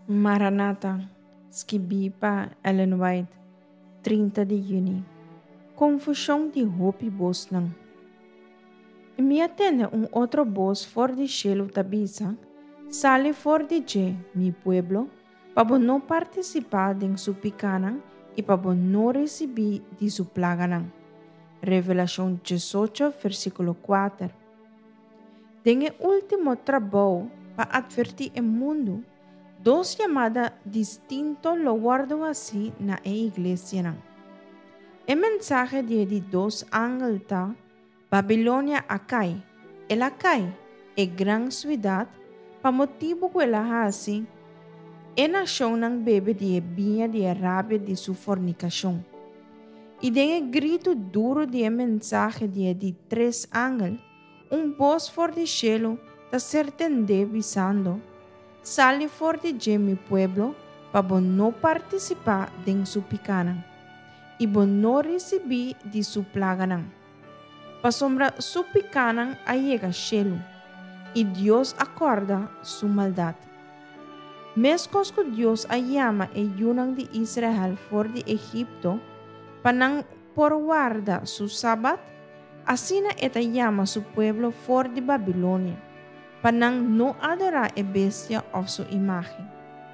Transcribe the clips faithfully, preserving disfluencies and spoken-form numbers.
Maranata, Skibipa, Ellen White, trinta de junho. Confusão de roupa e Bosnan. E me atende um outro voz for de cielo tabisa, sale for de je, mi pueblo, para não participar de su picanan e para não receber de su plaganan. Revelação dezoito, versículo quatro. Den último trabalho para advertir o mundo, dos llamadas distintos lo guardo así na e iglesia nan. El mensaje de de dos ángeles ta Babilonia acai, el acai é gran ciudad pa motivo que ela assim e nação nan bebe de vinha de rabia de su fornicação. E den el grito duro de el mensaje de de tres ángeles, um voz for de cielo ta certende visando. Sale for de je mi pueblo para não participar de su picana e não receber de su plaganan. Pa sombra su picanan a llega cielo e Dios acorda su maldad. Mescos que Dios a llama e yunan de Israel for de Egipto pa nang por guarda su sabat, así na eta llama su pueblo for de Babilonia para não adorar a bestia ou sua imagem.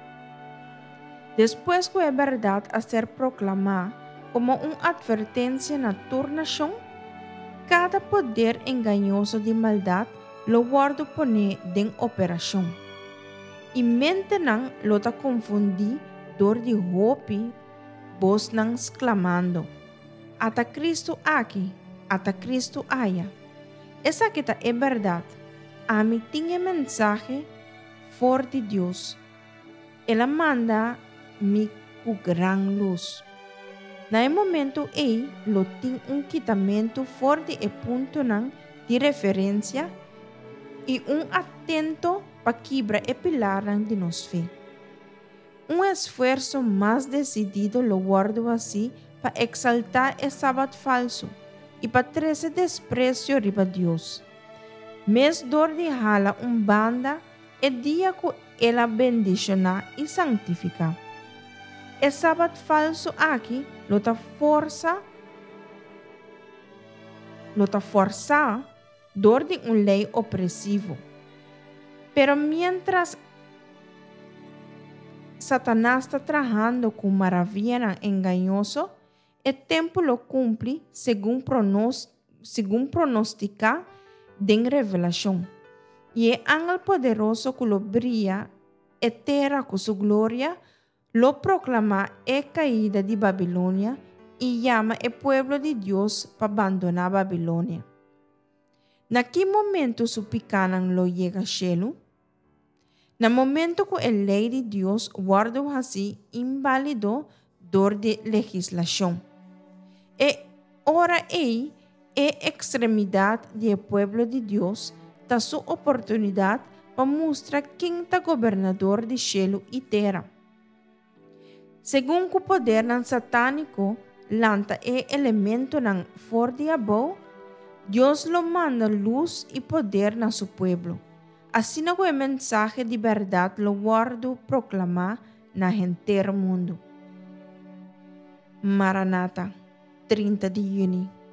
Depois que a verdade a ser proclamada como uma advertência na turnação, cada poder enganoso de maldade lo guardo pone em operação. E mente não lo ta confundir dor de roupa, voz não exclamando: Ata Cristo aqui, ata Cristo allá. Essa que é verdade. A mí tiene mensaje for de Dios. Ela manda mi cu gran luz. Na e momento ei lo tin un quitamento for de e punto nan de referência e um atento pa quebra e pilar de nos fé. Um esforço mais decidido lo guardo assim pa exaltar e sábado falso e pa trazer desprezo riba Deus. Mes dor de hala um banda e dia que ela bendiciona e santifica. E sábado falso aqui, lota força, lota força, dor de um lei opressivo. Pero mientras Satanás está trabajando com maravilha enganoso, o tempo lo cumpre segundo pronos, segundo pronostica de revelação. E o ángel poderoso que lo brilha e terra com sua glória, lo proclama e caída de Babilônia e chama o pueblo de Deus para abandonar Babilônia. Naquele momento su picanan lo llega cielo. Na momento que a lei de Deus guardou assim invalidou dor de legislação. E ora ei e extremidade do pueblo de Deus da sua oportunidade para mostrar quem é governador de cielo e terra. Segundo o poder nan satânico lanta e elemento nan for diabo, Deus lo manda luz e poder na seu pueblo. Assim que o mensagem de verdade lo guardo proclamar na inteiro mundo. Maranata, trinta de junho.